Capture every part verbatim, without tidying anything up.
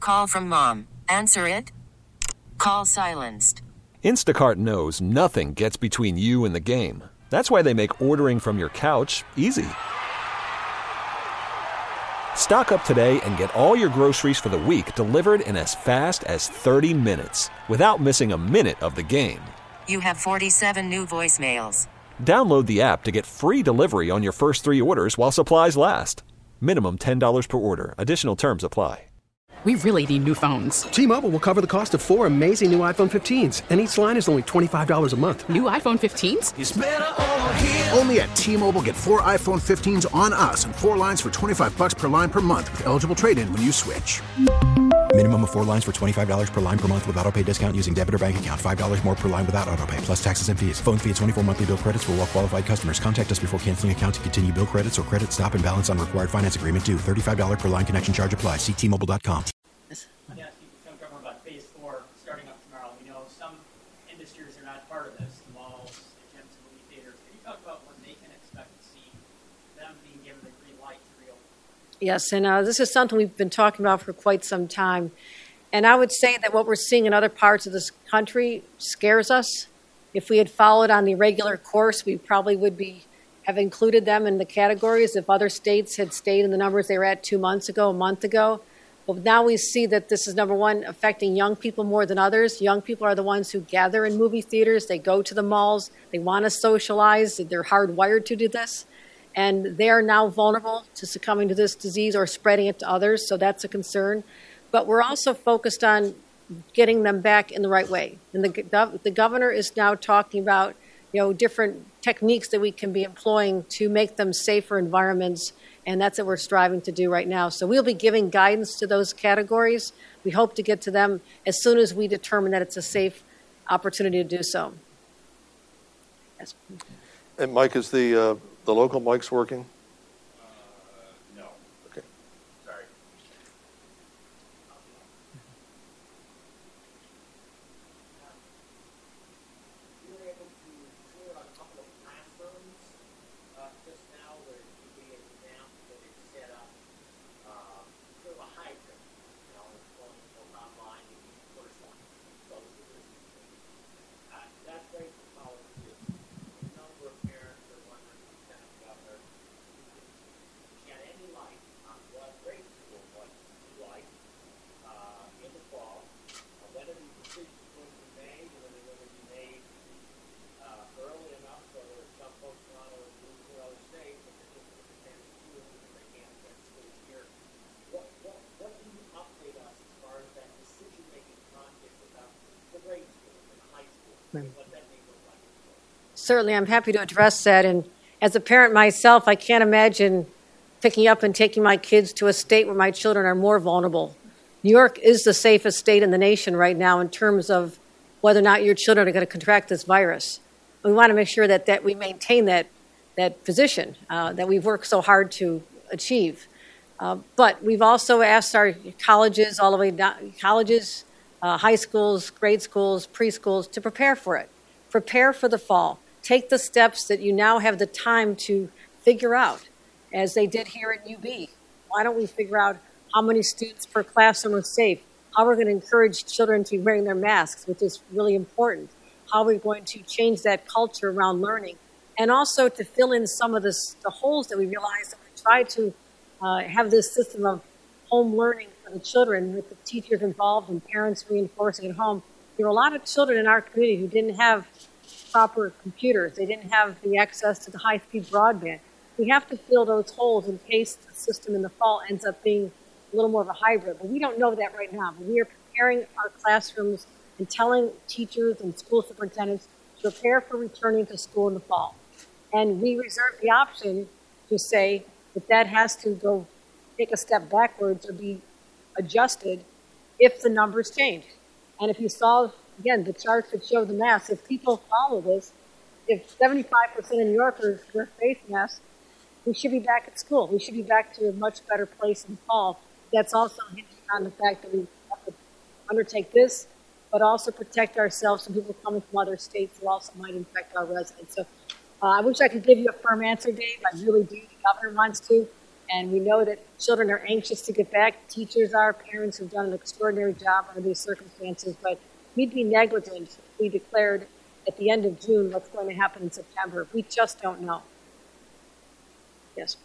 Call from mom. Answer it. Call silenced. Instacart knows nothing gets between you and the game. That's why they make ordering from your couch easy. Stock up today and get all your groceries for the week delivered in as fast as thirty minutes without missing a minute of the game. You have forty-seven new voicemails. Download the app to get free delivery on your first three orders while supplies last. Minimum ten dollars per order. Additional terms apply. We really need new phones. T-Mobile will cover the cost of four amazing new iPhone fifteens, and each line is only twenty-five dollars a month. New iPhone fifteens? It's better over here. Only at T-Mobile, get four iPhone fifteens on us and four lines for twenty-five bucks per line per month with eligible trade-in when you switch. Minimum of four lines for twenty-five dollars per line per month with autopay discount using debit or bank account. five dollars more per line without autopay, plus taxes and fees. Phone fee at twenty-four monthly bill credits for well-qualified customers. Contact us before canceling account to continue bill credits or credit stop and balance on required finance agreement due. thirty-five dollars per line connection charge applies. See T Mobile dot com. Let me ask you some government about phase four starting up tomorrow. We know some industries are not part of this, the malls, the gyms, and movie theaters. Can you talk about when they can expect to see them being given the green light to reopen? Yes, and uh, this is something we've been talking about for quite some time. And I would say that what we're seeing in other parts of this country scares us. If we had followed on the regular course, we probably would be have included them in the categories if other states had stayed in the numbers they were at two months ago, a month ago. But now we see that this is, number one, affecting young people more than others. Young people are the ones who gather in movie theaters. They go to the malls. They want to socialize. They're hardwired to do this. And they are now vulnerable to succumbing to this disease or spreading it to others. So that's a concern. But we're also focused on getting them back in the right way. And the, the governor is now talking about, you know, different techniques that we can be employing to make them safer environments. And that's what we're striving to do right now. So we'll be giving guidance to those categories. We hope to get to them as soon as we determine that it's a safe opportunity to do so. Yes. And Mike, is the uh, the local mics working? Uh, no. Okay. Sorry. You were able to tour a couple of classrooms uh, just now where you be an example that it's set up uh, sort of a hybrid, you know, it's going to online and the first one. So uh, that's great for college too. A number of parents are wondering, Lieutenant Governor, shed any light on what grade school was like uh, in the fall, uh, whether these decisions were to be made, or whether they were to be made uh, early enough so that some folks want to move to other states and they're just going to attend school because they can't attend school here. What, what, what can you update us as far as that decision-making process about the grade school and the high school, and what that may look like? Certainly, I'm happy to address that. And as a parent myself, I can't imagine picking up and taking my kids to a state where my children are more vulnerable. New York is the safest state in the nation right now in terms of whether or not your children are going to contract this virus. We want to make sure that, that we maintain that, that position uh, that we've worked so hard to achieve. Uh, but we've also asked our colleges, all the way down, colleges, uh, high schools, grade schools, preschools, to prepare for it. Prepare for the fall. Take the steps that you now have the time to figure out, as they did here at U B. Why don't we figure out how many students per classroom are safe? How we're going to encourage children to be wearing their masks, which is really important. How we're going to change that culture around learning. And also to fill in some of this, the holes that we realized that we tried to uh, have this system of home learning for the children with the teachers involved and parents reinforcing at home. There were a lot of children in our community who didn't have proper computers. They didn't have the access to the high-speed broadband. We have to fill those holes in case the system in the fall ends up being a little more of a hybrid. But we don't know that right now. But we are preparing our classrooms and telling teachers and school superintendents to prepare for returning to school in the fall. And we reserve the option to say that that has to go take a step backwards or be adjusted if the numbers change. And if you saw, again, the charts that show the masks, if people follow this, if seventy-five percent of New Yorkers wear face masks, we should be back at school. We should be back to a much better place in the fall. That's also hinging on the fact that we have to undertake this, but also protect ourselves from people coming from other states who also might infect our residents. So uh, I wish I could give you a firm answer, Dave. I really do. The governor wants to. And we know that children are anxious to get back. Teachers are, parents have done an extraordinary job under these circumstances. But we'd be negligent if we declared at the end of June what's going to happen in September. We just don't know. Yes.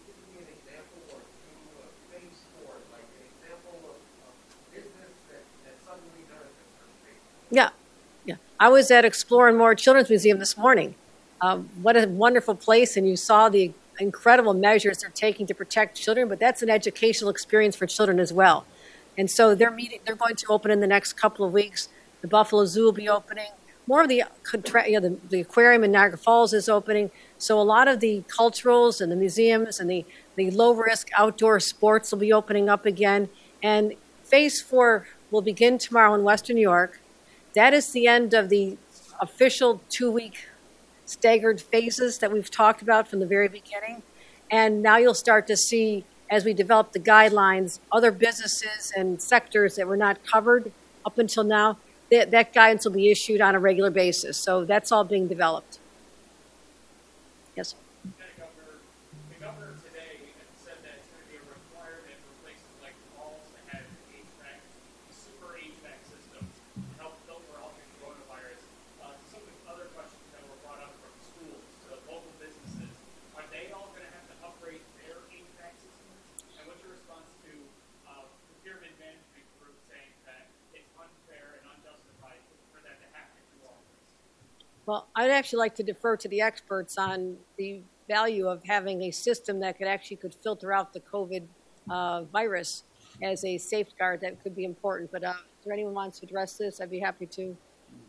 Yeah, yeah. I was at Explore and More Children's Museum this morning. Um, what a wonderful place, and you saw the incredible measures they're taking to protect children, but that's an educational experience for children as well. And so they're meeting, they're going to open in the next couple of weeks. The Buffalo Zoo will be opening. More of the, you know, the, the aquarium in Niagara Falls is opening. So a lot of the culturals and the museums and the, the low-risk outdoor sports will be opening up again. And phase four will begin tomorrow in Western New York. That is the end of the official two-week staggered phases that we've talked about from the very beginning. And now you'll start to see, as we develop the guidelines, other businesses and sectors that were not covered up until now, that, that guidance will be issued on a regular basis. So that's all being developed. Yes? The governor, the governor today said that it's going to be a requirement for places like malls to have H V A C, super H V A C systems to help filter out the coronavirus. Uh, some of the other questions that were brought up from schools to local businesses, are they all going to have to upgrade their H V A C systems? And what's your response to uh, the pyramid management group saying that it's unfair and unjustified for them to have to do all this? Well, I'd actually like to defer to the experts on the value of having a system that could actually could filter out the COVID uh, virus as a safeguard. That could be important. But uh, if there anyone wants to address this, I'd be happy to.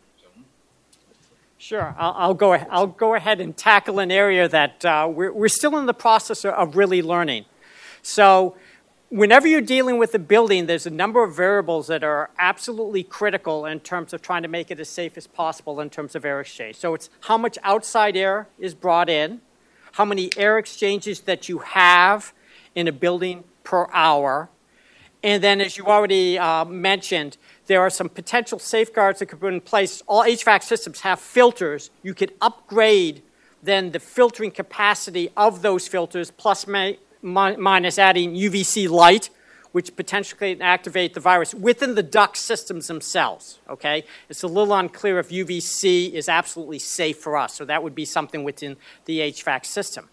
Sure, I'll, I'll go. I'll go ahead and tackle an area that uh, we're we're still in the process of really learning. So, whenever you're dealing with a building, there's a number of variables that are absolutely critical in terms of trying to make it as safe as possible in terms of air exchange. So it's how much outside air is brought in, how many air exchanges that you have in a building per hour, and then as you already uh, mentioned, there are some potential safeguards that could be in place. All H V A C systems have filters. You could upgrade then the filtering capacity of those filters, plus may minus adding U V C light, which potentially can activate the virus within the duct systems themselves, okay? It's a little unclear if U V C is absolutely safe for us, so that would be something within the H V A C system.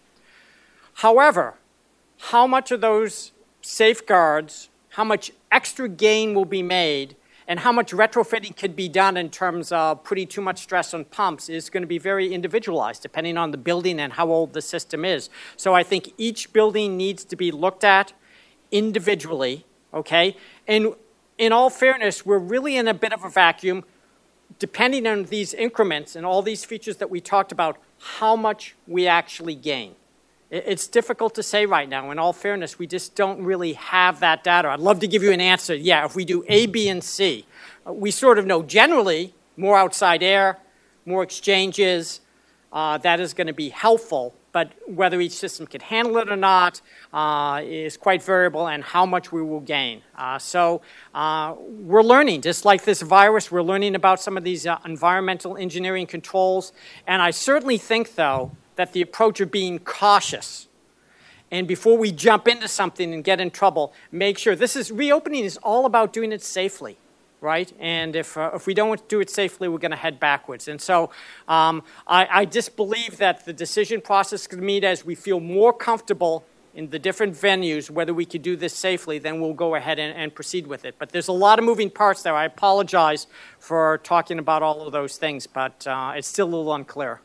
However, how much of those safeguards, how much extra gain will be made, and how much retrofitting could be done in terms of putting too much stress on pumps is going to be very individualized, depending on the building and how old the system is. So I think each building needs to be looked at individually, okay? And in all fairness, we're really in a bit of a vacuum, depending on these increments and all these features that we talked about, how much we actually gain. It's difficult to say right now. In all fairness, we just don't really have that data. I'd love to give you an answer. Yeah, if we do A, B, and C, we sort of know generally more outside air, more exchanges, uh, that is going to be helpful. But whether each system can handle it or not uh, is quite variable, and how much we will gain. Uh, so uh, we're learning. Just like this virus, we're learning about some of these uh, environmental engineering controls. And I certainly think, though, that the approach of being cautious, and before we jump into something and get in trouble, make sure this is reopening is all about doing it safely, right? And if uh, if we don't do it safely, we're going to head backwards. And so um, I, I just believe that the decision process can meet as we feel more comfortable in the different venues, whether we could do this safely, then we'll go ahead and, and proceed with it. But there's a lot of moving parts there. I apologize for talking about all of those things, but uh, it's still a little unclear.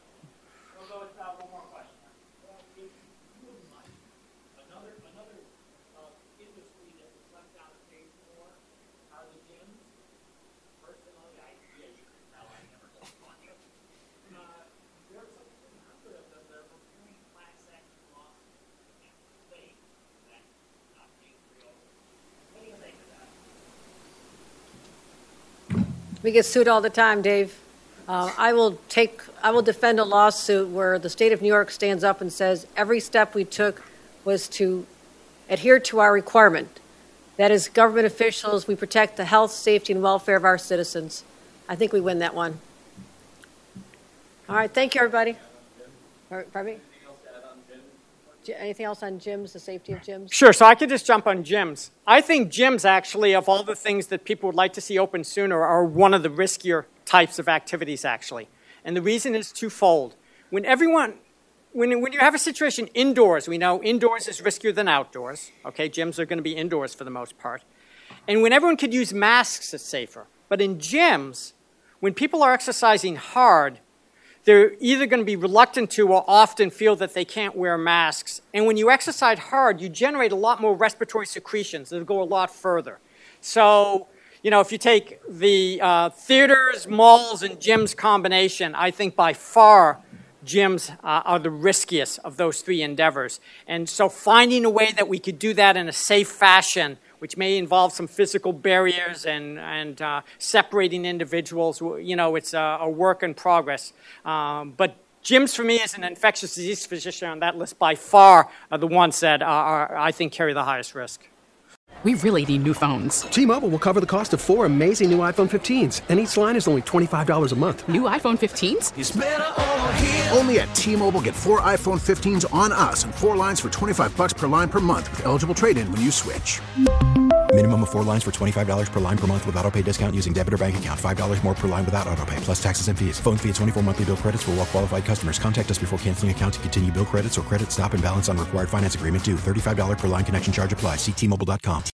We get sued all the time, Dave. Uh, I will take, I will defend a lawsuit where the state of New York stands up and says every step we took was to adhere to our requirement. That is, government officials, we protect the health, safety, and welfare of our citizens. I think we win that one. All right, thank you, everybody. Pardon me? gy- anything else on gyms, the safety of gyms? Sure, so I could just jump on gyms. I think gyms actually, of all the things that people would like to see open sooner, are one of the riskier types of activities actually. And the reason is twofold. When everyone, when, when you have a situation indoors, we know indoors is riskier than outdoors. Okay, gyms are going to be indoors for the most part. And when everyone could use masks, it's safer. But in gyms, when people are exercising hard, they're either going to be reluctant to or often feel that they can't wear masks. And when you exercise hard, you generate a lot more respiratory secretions that go a lot further. So, you know, if you take the uh, theaters, malls, and gyms combination, I think by far gyms uh, are the riskiest of those three endeavors. And so finding a way that we could do that in a safe fashion, which may involve some physical barriers and, and uh, separating individuals, you know, it's a, a work in progress. Um, but gyms, for me, as an infectious disease physician on that list, by far are the ones that are, are, I think, carry the highest risk. We really need new phones. T-Mobile will cover the cost of four amazing new iPhone fifteens, and each line is only twenty-five dollars a month. New iPhone fifteens? It's better over here. Only at T-Mobile, get four iPhone fifteens on us and four lines for twenty-five bucks per line per month with eligible trade-in when you switch. Minimum of four lines for twenty-five dollars per line per month with autopay discount using debit or bank account. five dollars more per line without autopay, plus taxes and fees. Phone fee at twenty-four monthly bill credits for well-qualified customers. Contact us before canceling account to continue bill credits or credit stop and balance on required finance agreement due. thirty-five dollars per line connection charge applies. See T Mobile dot com.